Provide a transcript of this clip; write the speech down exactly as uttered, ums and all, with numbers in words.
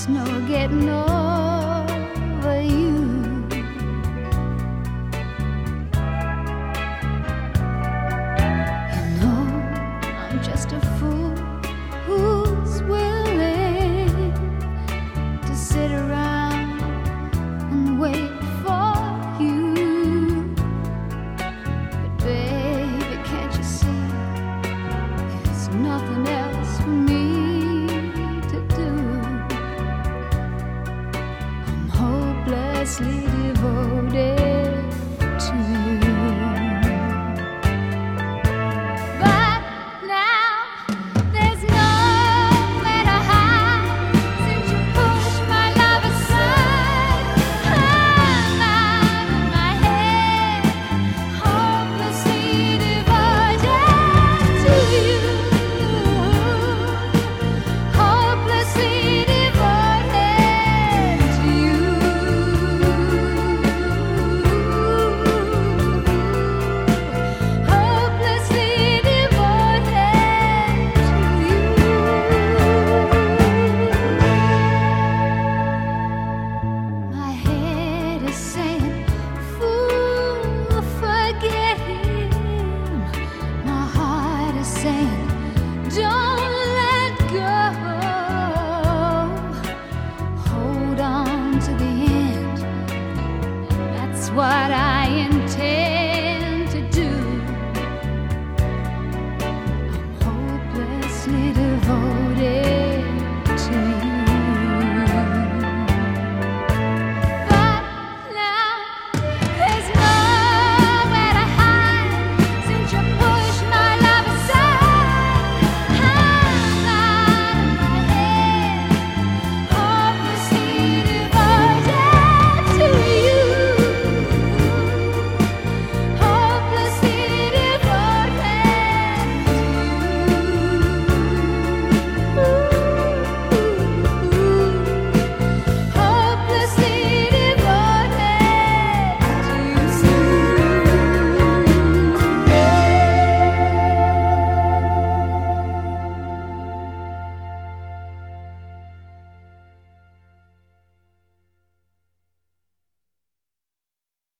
no getting over you. You know, I'm just a fool who's willing to sit around and wait for you. But baby, can't you see there's nothing else for me to do? I'm hopelessly devoted to you. But now there's nowhere to hide since you pushed my love aside. I'm out of my head, hopelessly devoted to you. Hopelessly devoted to you. Hopelessly devoted to you. My head is saying, fool, forget him. My heart is saying, don't let go. Hold on to the end. That's what